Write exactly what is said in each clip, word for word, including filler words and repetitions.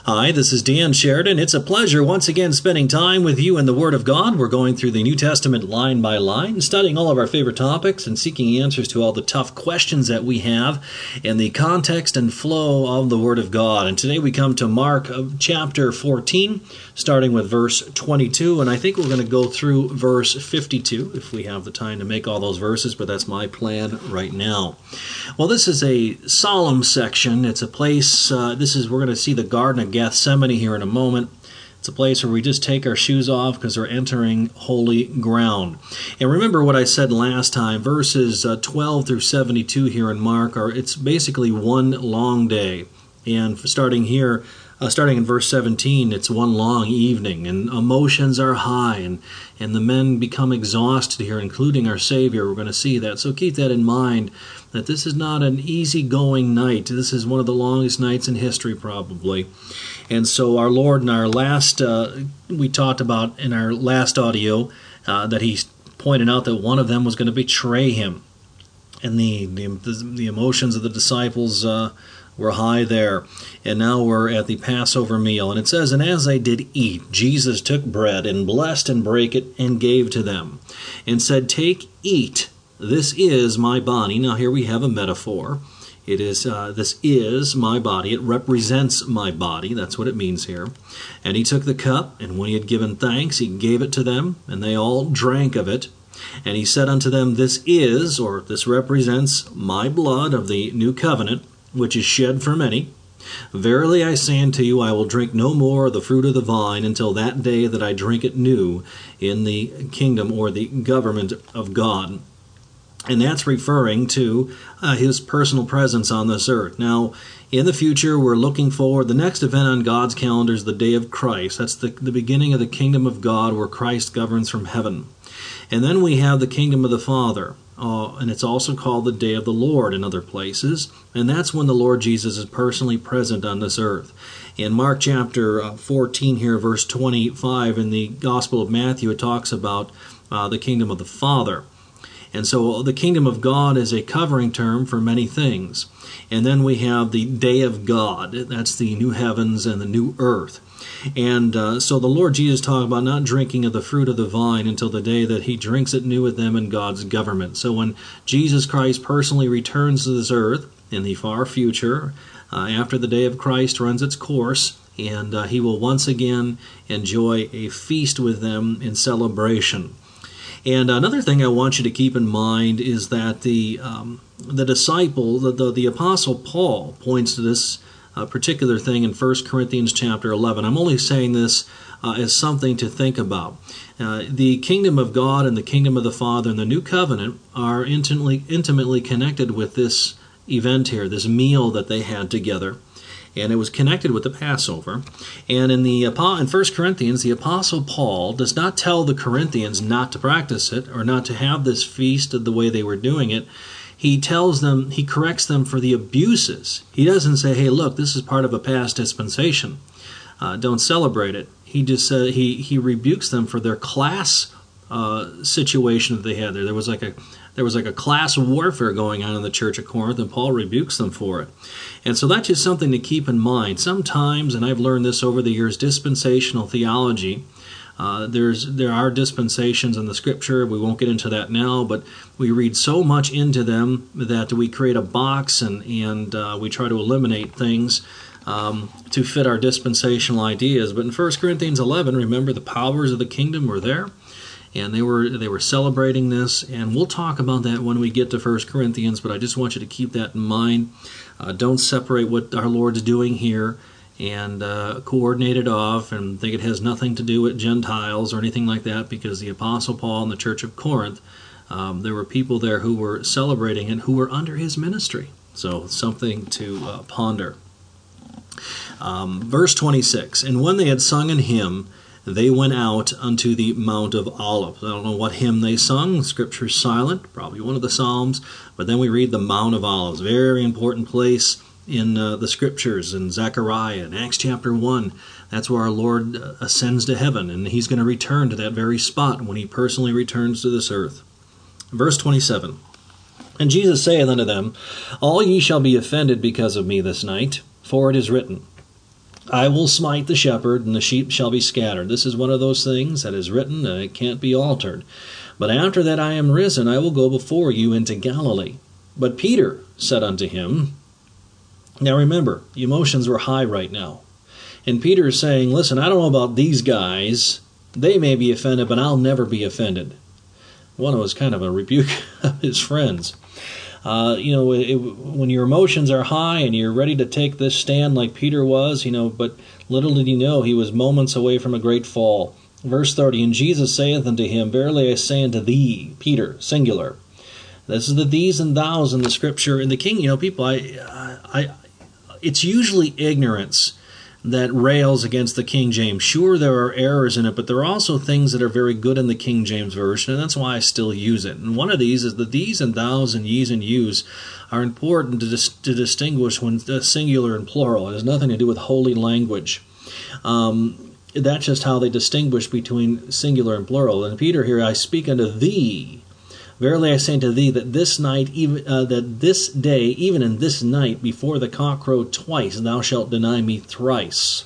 Hi, this is Dan Sheridan. It's a pleasure once again spending time with you in the Word of God. We're going through the New Testament line by line, studying all of our favorite topics and seeking answers to all the tough questions that we have in the context and flow of the Word of God. And today we come to Mark chapter fourteen, starting with verse twenty-two, and I think we're going to go through verse fifty-two if we have the time to make all those verses, but that's my plan right now. Well, this is a solemn section. It's a place, uh, this is, we're going to see the Garden of Gethsemane here in a moment. It's a place where we just take our shoes off because we're entering holy ground. And remember what I said last time, verses uh, twelve through seventy-two here in Mark, are it's basically one long day. And starting here, uh, starting in verse seventeen, it's one long evening, and emotions are high, and, and the men become exhausted here, including our Savior. We're going to see that. So keep that in mind, that this is not an easygoing night. This is one of the longest nights in history, probably. And so our Lord, in our last, uh, we talked about in our last audio, uh, that He pointed out that one of them was going to betray Him. And the, the, the emotions of the disciples uh, were high there. And now we're at the Passover meal. And it says, "And as they did eat, Jesus took bread and blessed and brake it and gave to them, and said, 'Take, eat. This is my body.'" Now here we have a metaphor. It is, uh, this is my body. It represents my body. That's what it means here. "And he took the cup, and when he had given thanks, he gave it to them, and they all drank of it. And he said unto them, 'This is,'" or this represents, "my blood of the new covenant, which is shed for many. Verily I say unto you, I will drink no more of the fruit of the vine until that day that I drink it new in the kingdom," or the government of God. And that's referring to uh, His personal presence on this earth. Now, in the future, we're looking forward. The next event on God's calendar is the day of Christ. That's the, the beginning of the kingdom of God, where Christ governs from heaven. And then we have the kingdom of the Father. Uh, and it's also called the day of the Lord in other places. And that's when the Lord Jesus is personally present on this earth. In Mark chapter fourteen here, verse twenty-five, in the Gospel of Matthew, it talks about uh, the kingdom of the Father. And so the kingdom of God is a covering term for many things. And then we have the day of God. That's the new heavens and the new earth. And uh, so the Lord Jesus talked about not drinking of the fruit of the vine until the day that He drinks it new with them in God's government. So when Jesus Christ personally returns to this earth in the far future, uh, after the day of Christ runs its course, and uh, He will once again enjoy a feast with them in celebration. And another thing I want you to keep in mind is that the um, the disciple, the, the, the Apostle Paul, points to this uh, particular thing in First Corinthians chapter eleven. I'm only saying this uh, as something to think about. Uh, the kingdom of God and the kingdom of the Father and the new covenant are intimately, intimately connected with this event here, this meal that they had together. And it was connected with the Passover. And in the in First Corinthians, the Apostle Paul does not tell the Corinthians not to practice it or not to have this feast the way they were doing it. He tells them, he corrects them for the abuses. He doesn't say, "Hey, look, this is part of a past dispensation. Uh, don't celebrate it." He just uh, he he rebukes them for their class uh, situation that they had there. There was like a There was like a class warfare going on in the church of Corinth, and Paul rebukes them for it. And so that's just something to keep in mind. Sometimes, and I've learned this over the years, dispensational theology, uh, there's there are dispensations in the Scripture. We won't get into that now, but we read so much into them that we create a box and, and uh, we try to eliminate things um, to fit our dispensational ideas. But in First Corinthians eleven, remember, the powers of the kingdom were there. And they were they were celebrating this, and we'll talk about that when we get to First Corinthians, but I just want you to keep that in mind. Uh, don't separate what our Lord's doing here and uh, coordinate it off and think it has nothing to do with Gentiles or anything like that, because the Apostle Paul and the Church of Corinth, um, there were people there who were celebrating and who were under his ministry. So something to uh, ponder. Um, verse twenty-six, "And when they had sung an hymn, they went out unto the Mount of Olives." I don't know what hymn they sung. Scripture's silent, probably one of the Psalms. But then we read the Mount of Olives, very important place in uh, the Scriptures, in Zechariah, in Acts chapter one. That's where our Lord ascends to heaven, and He's going to return to that very spot when He personally returns to this earth. Verse twenty-seven, "And Jesus saith unto them, All ye shall be offended because of me this night, for it is written, I will smite the shepherd, and the sheep shall be scattered. This is one of those things that is written, and it can't be altered. But after that I am risen, I will go before you into Galilee. But Peter said unto him," now remember, the emotions were high right now. And Peter is saying, listen, I don't know about these guys. They may be offended, but I'll never be offended. One was kind of a rebuke of his friends. Uh, you know, it, when your emotions are high and you're ready to take this stand like Peter was, you know, but little did he know he was moments away from a great fall. Verse thirty, "And Jesus saith unto him, Verily I say unto thee," Peter, singular. This is the these and thous in the scripture. In the king, you know, people, I, I, it's usually ignorance that rails against the King James. Sure, there are errors in it, but there are also things that are very good in the King James Version, and that's why I still use it. And one of these is that these and thous and ye's and you's are important to, dis- to distinguish when uh, singular and plural. It has nothing to do with holy language. Um, that's just how they distinguish between singular and plural. And Peter here, "I speak unto thee. Verily I say unto thee, that this night, even uh, that this day, even in this night, before the cock crow twice, thou shalt deny me thrice."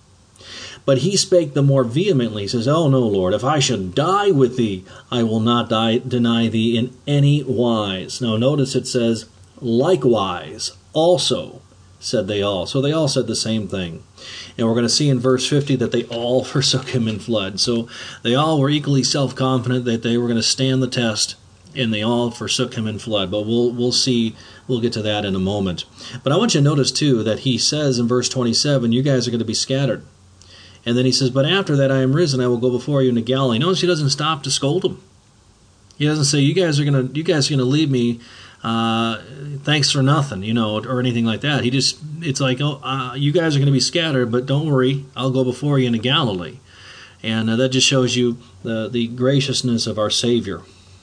But he spake the more vehemently. He says, "Oh no, Lord, if I should die with thee, I will not die, deny thee in any wise." Now notice it says, "Likewise, also," said they all. So they all said the same thing. And we're going to see in verse fifty that they all forsook him and fled. So they all were equally self-confident that they were going to stand the test, and they all forsook him and fled. But we'll we'll see, we'll get to that in a moment. But I want you to notice, too, that he says in verse twenty-seven, you guys are going to be scattered. And then he says, "But after that I am risen, I will go before you into Galilee." Notice he doesn't stop to scold them. He doesn't say, you guys are going to you guys are going to leave me, uh, thanks for nothing, you know, or anything like that. He just, it's like, oh, uh, you guys are going to be scattered, but don't worry, I'll go before you into Galilee. And uh, that just shows you the, the graciousness of our Savior.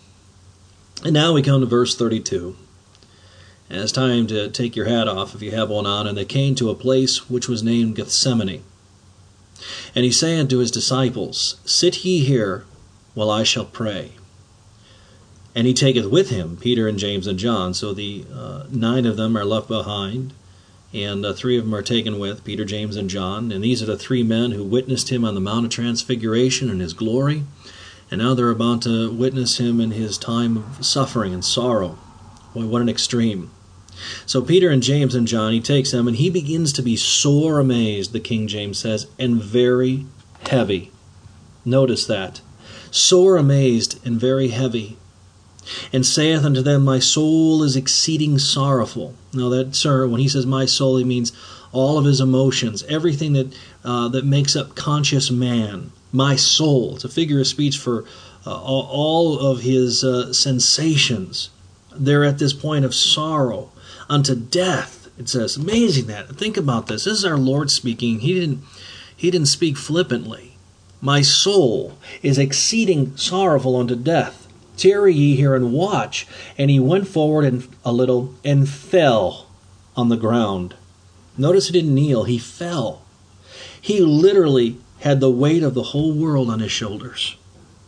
And now we come to verse thirty-two. And it's time to take your hat off if you have one on. "And they came to a place which was named Gethsemane. And he said unto his disciples, Sit ye here, while I shall pray. And he taketh with him Peter and James and John." So the uh, nine of them are left behind, and uh, three of them are taken with, Peter, James, and John. And these are the three men who witnessed him on the Mount of Transfiguration in his glory. And now they're about to witness him in his time of suffering and sorrow. Boy, what an extreme. So Peter and James and John, he takes them, and he begins to be sore amazed, the King James says, and very heavy. Notice that. Sore amazed and very heavy. "And saith unto them, My soul is exceeding sorrowful." Now that, sir, when he says my soul, he means all of his emotions, everything that uh, that makes up conscious man. My soul. It's a figure of speech for uh, all of his uh, sensations. They're at this point of sorrow unto death. It says, amazing that. Think about this. This is our Lord speaking. He didn't, he didn't speak flippantly. "My soul is exceeding sorrowful unto death. Tarry ye here and watch." And he went forward and a little and fell on the ground. Notice he didn't kneel. He fell. He literally had the weight of the whole world on his shoulders.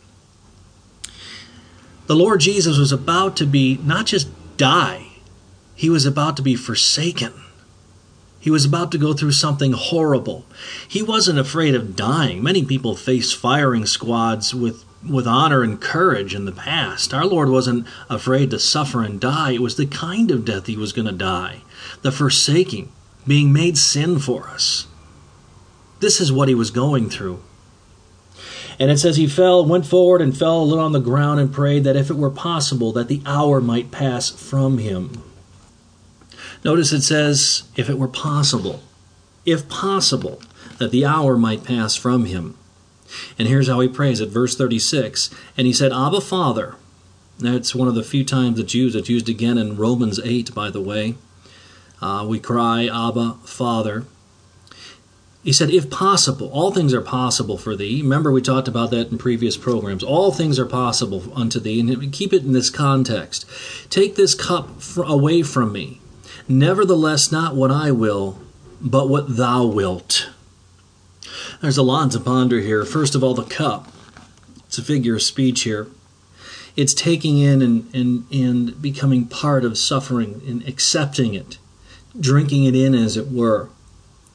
The Lord Jesus was about to be, not just die, he was about to be forsaken. He was about to go through something horrible. He wasn't afraid of dying. Many people face firing squads with, with honor and courage in the past. Our Lord wasn't afraid to suffer and die. It was the kind of death he was going to die. The forsaking, being made sin for us. This is what he was going through. And it says he fell, went forward and fell a little on the ground and prayed that if it were possible that the hour might pass from him. Notice it says, if it were possible, if possible, that the hour might pass from him. And here's how he prays at verse thirty-six. "And he said, Abba, Father." That's one of the few times it's used. It's used again in Romans eight, by the way. Uh, we cry, Abba, Father. He said, if possible, all things are possible for thee. Remember, we talked about that in previous programs. All things are possible unto thee. And keep it in this context. "Take this cup away from me. Nevertheless, not what I will, but what thou wilt." There's a lot to ponder here. First of all, the cup. It's a figure of speech here. It's taking in and, and, and becoming part of suffering and accepting it, drinking it in, as it were.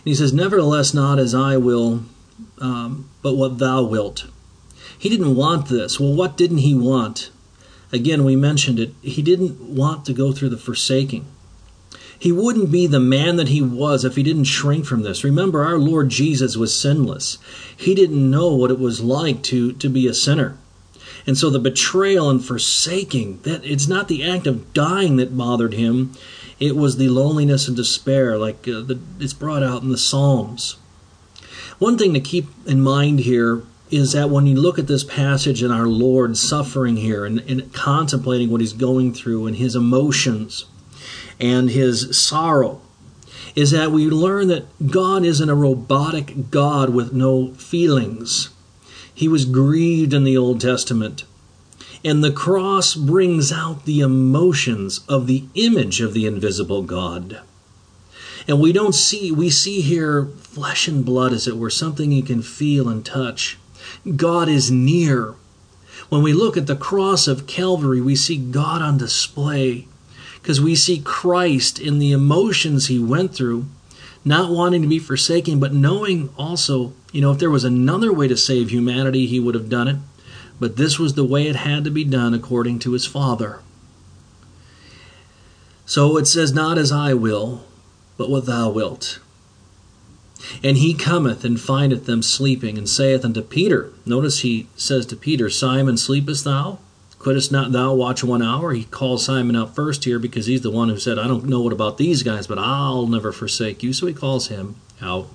he says, nevertheless, not as I will, um, but what thou wilt. He didn't want this. Well, what didn't he want? Again, we mentioned it. He didn't want to go through the forsaking. He wouldn't be the man that he was if he didn't shrink from this. Remember, our Lord Jesus was sinless. He didn't know what it was like to, to be a sinner. And so the betrayal and forsaking, that it's not the act of dying that bothered him. It was the loneliness and despair, like uh, the, it's brought out in the Psalms. One thing to keep in mind here is that when you look at this passage and our Lord suffering here and, and contemplating what he's going through and his emotions and his sorrow, is that we learn that God isn't a robotic God with no feelings. He was grieved in the Old Testament. And the cross brings out the emotions of the image of the invisible God. And we don't see, we see here flesh and blood, as it were, something you can feel and touch. God is near. When we look at the cross of Calvary, we see God on display, because we see Christ in the emotions he went through, not wanting to be forsaken, but knowing also, you know, if there was another way to save humanity, he would have done it. But this was the way it had to be done according to his Father. So it says, not as I will, but what thou wilt. And he cometh and findeth them sleeping, and saith unto Peter, notice he says to Peter, Simon, sleepest thou? Couldst not thou watch one hour? He calls Simon out first here because he's the one who said, I don't know what about these guys, but I'll never forsake you. So he calls him out.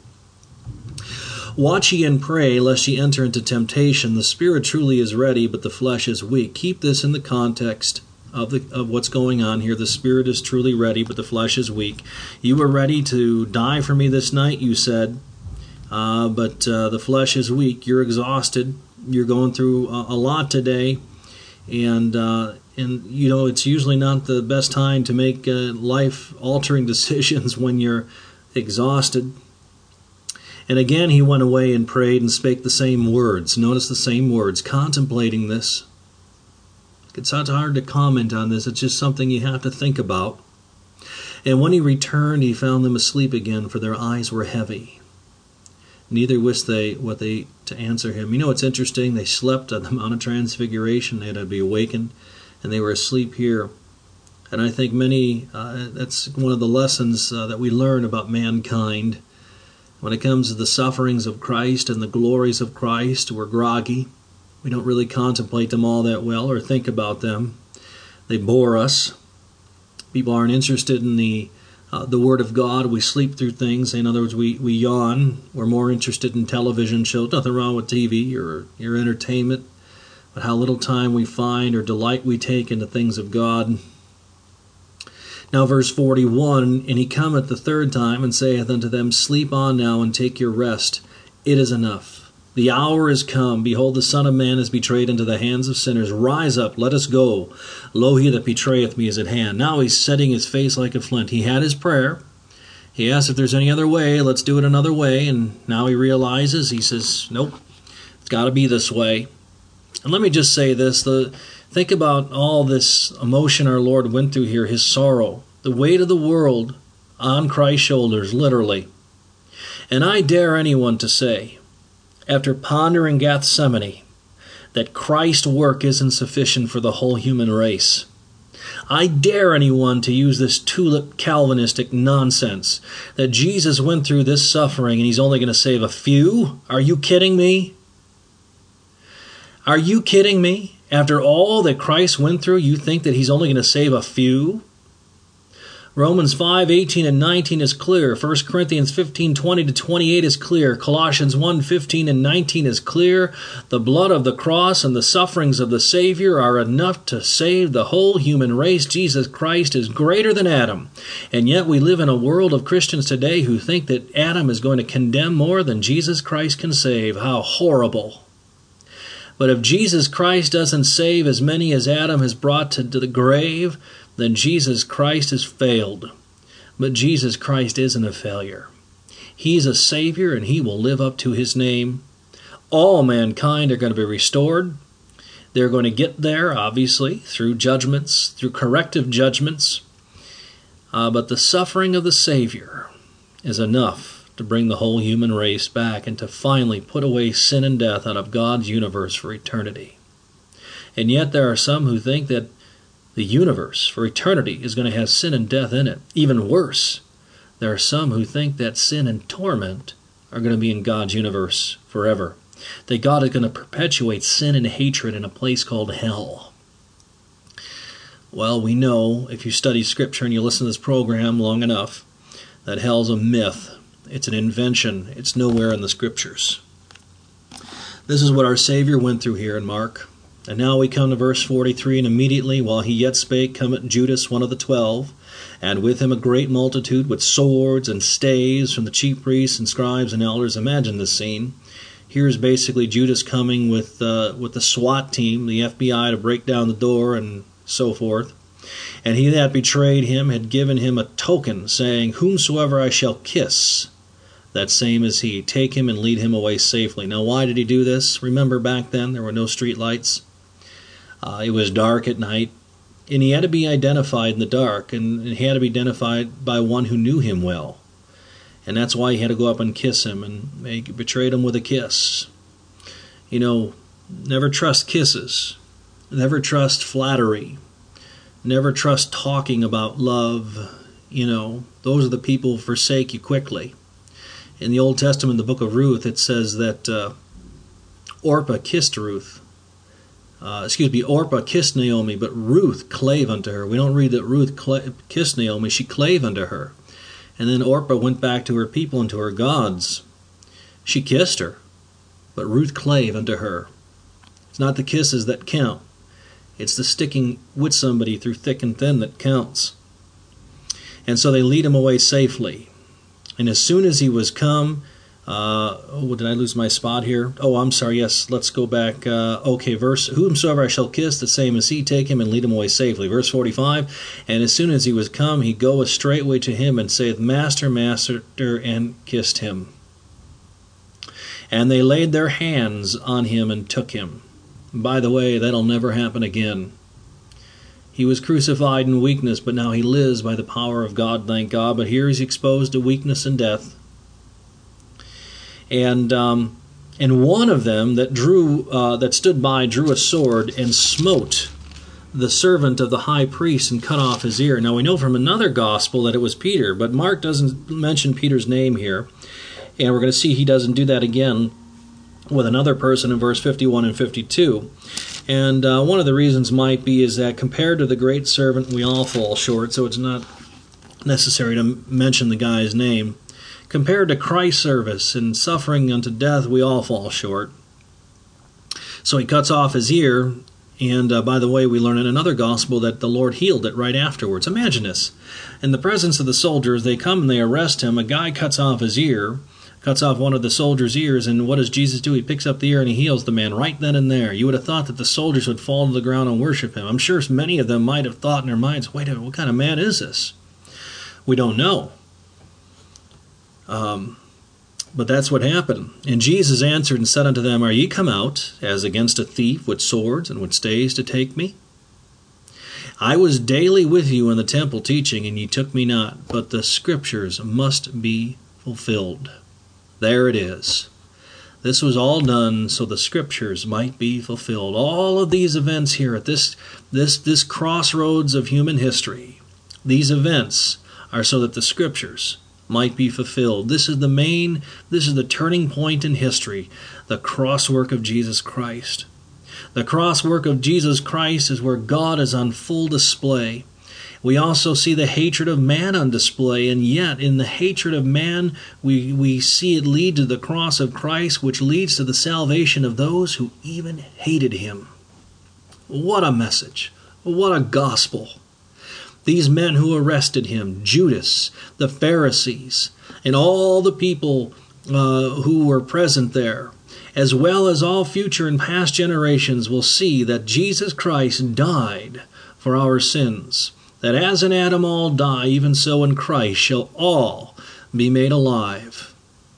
Watch ye and pray, lest ye enter into temptation. The spirit truly is ready, but the flesh is weak. Keep this in the context of the of what's going on here. The spirit is truly ready, but the flesh is weak. You were ready to die for me this night, you said, uh, but uh, the flesh is weak. You're exhausted. You're going through a, a lot today, and uh, and you know it's usually not the best time to make uh, life-altering decisions when you're exhausted. And again he went away and prayed and spake the same words. Notice the same words, contemplating this. It's not hard to comment on this. It's just something you have to think about. And when he returned, he found them asleep again, for their eyes were heavy. Neither wist they what they to answer him. You know, it's interesting. They slept on the Mount of Transfiguration. They had to be awakened, and they were asleep here. And I think many, uh, that's one of the lessons uh, that we learn about mankind. When it comes to the sufferings of Christ and the glories of Christ, we're groggy. We don't really contemplate them all that well or think about them. They bore us. People aren't interested in the uh, the Word of God. We sleep through things. In other words, we, we yawn. We're more interested in television shows. Nothing wrong with T V or your entertainment, but how little time we find or delight we take in the things of God. Now verse forty-one, and he cometh the third time, and saith unto them, Sleep on now, and take your rest. It is enough. The hour is come. Behold, the Son of Man is betrayed into the hands of sinners. Rise up, let us go. Lo, he that betrayeth me is at hand. Now he's setting his face like a flint. He had his prayer. He asked if there's any other way. Let's do it another way. And now he realizes, he says, nope, it's got to be this way. And let me just say this. The Think about all this emotion our Lord went through here, his sorrow, the weight of the world on Christ's shoulders, literally. And I dare anyone to say, after pondering Gethsemane, that Christ's work isn't sufficient for the whole human race. I dare anyone to use this tulip Calvinistic nonsense, that Jesus went through this suffering and he's only going to save a few? Are you kidding me? Are you kidding me? After all that Christ went through, you think that he's only going to save a few? Romans five, eighteen and nineteen is clear. First Corinthians fifteen, twenty to twenty-eight is clear. Colossians one, fifteen and nineteen is clear. The blood of the cross and the sufferings of the Savior are enough to save the whole human race. Jesus Christ is greater than Adam. And yet we live in a world of Christians today who think that Adam is going to condemn more than Jesus Christ can save. How horrible. But if Jesus Christ doesn't save as many as Adam has brought to the grave, then Jesus Christ has failed. But Jesus Christ isn't a failure. He's a Savior, and he will live up to his name. All mankind are going to be restored. They're going to get there, obviously, through judgments, through corrective judgments. Uh, but the suffering of the Savior is enough to bring the whole human race back and to finally put away sin and death out of God's universe for eternity. And yet there are some who think that the universe for eternity is going to have sin and death in it. Even worse, there are some who think that sin and torment are going to be in God's universe forever. That God is going to perpetuate sin and hatred in a place called hell. Well, we know, if you study Scripture and you listen to this program long enough, that hell's a myth. It's an invention. It's nowhere in the Scriptures. This is what our Savior went through here in Mark. And now we come to verse forty-three, and immediately while he yet spake cometh Judas, one of the twelve, and with him a great multitude with swords and staves from the chief priests and scribes and elders. Imagine this scene. Here's basically Judas coming with uh, with the SWAT team, the F B I, to break down the door and so forth. And he that betrayed him had given him a token, saying, Whomsoever I shall kiss, that same is he. Take him and lead him away safely. Now, why did he do this? Remember, back then there were no street lights. Uh, it was dark at night, and he had to be identified in the dark, and he had to be identified by one who knew him well. And that's why he had to go up and kiss him, and he betrayed him with a kiss. You know, never trust kisses. Never trust flattery. Never trust talking about love. You know, those are the people who forsake you quickly. In the Old Testament, the book of Ruth, it says that uh, Orpah kissed Ruth. Uh, excuse me, Orpah kissed Naomi, but Ruth clave unto her. We don't read that Ruth cla- kissed Naomi, she clave unto her. And then Orpah went back to her people and to her gods. She kissed her, but Ruth clave unto her. It's not the kisses that count. It's the sticking with somebody through thick and thin that counts. And so they lead him away safely. And as soon as he was come, uh, oh, did I lose my spot here? Oh, I'm sorry, yes, let's go back. Uh, okay, verse, Whomsoever I shall kiss, the same as he, take him and lead him away safely. Verse forty-five, And as soon as he was come, he goeth straightway to him, and saith, Master, Master, and kissed him. And they laid their hands on him and took him. By the way, that'll never happen again. He was crucified in weakness, but now he lives by the power of God, thank God. But here he's exposed to weakness and death. And um, and one of them that drew uh, that stood by drew a sword and smote the servant of the high priest and cut off his ear. Now we know from another gospel that it was Peter, but Mark doesn't mention Peter's name here. And we're going to see he doesn't do that again with another person in verse fifty-one and fifty-two. And uh, one of the reasons might be is that compared to the great servant, we all fall short, so it's not necessary to mention the guy's name. Compared to Christ's service and suffering unto death, we all fall short. So he cuts off his ear, and uh, by the way, we learn in another gospel that the Lord healed it right afterwards. Imagine this. In the presence of the soldiers, they come and they arrest him. A guy cuts off his ear, cuts off one of the soldiers' ears, and what does Jesus do? He picks up the ear and he heals the man right then and there. You would have thought that the soldiers would fall to the ground and worship him. I'm sure many of them might have thought in their minds, wait a minute, what kind of man is this? We don't know. Um, but that's what happened. And Jesus answered and said unto them, Are ye come out, as against a thief, with swords and with staves to take me? I was daily with you in the temple teaching, and ye took me not. But the Scriptures must be fulfilled. There it is. This was all done so the Scriptures might be fulfilled. All of these events here at this, this, this crossroads of human history, these events are so that the Scriptures might be fulfilled. This is the main, this is the turning point in history, the crosswork of Jesus Christ. The crosswork of Jesus Christ is where God is on full display. We also see the hatred of man on display, and yet in the hatred of man, we, we see it lead to the cross of Christ, which leads to the salvation of those who even hated him. What a message. What a gospel. These men who arrested him, Judas, the Pharisees, and all the people uh, who were present there, as well as all future and past generations, will see that Jesus Christ died for our sins. That as in Adam all die, even so in Christ shall all be made alive.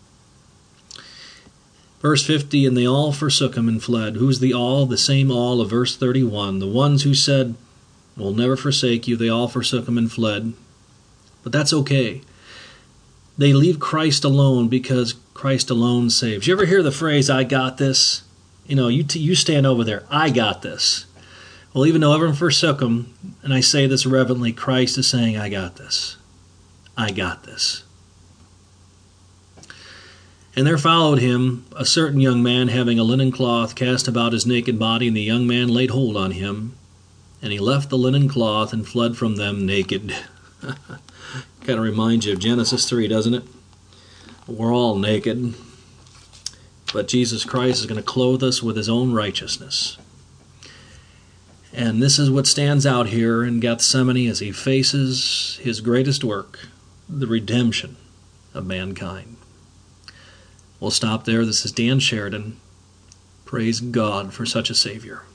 Verse fifty, And they all forsook him and fled. Who's the all? The same all of verse thirty-one. The ones who said, We'll never forsake you, they all forsook him and fled. But that's okay. They leave Christ alone because Christ alone saves. You ever hear the phrase, I got this? You know, you, t- you stand over there, I got this. Well, even though everyone forsook him, and I say this reverently, Christ is saying, I got this. I got this. And there followed him a certain young man having a linen cloth cast about his naked body, and the young man laid hold on him, and he left the linen cloth and fled from them naked. Kind of reminds you of Genesis three, doesn't it? We're all naked, but Jesus Christ is going to clothe us with his own righteousness. And this is what stands out here in Gethsemane as he faces his greatest work, the redemption of mankind. We'll stop there. This is Dan Sheridan. Praise God for such a Savior.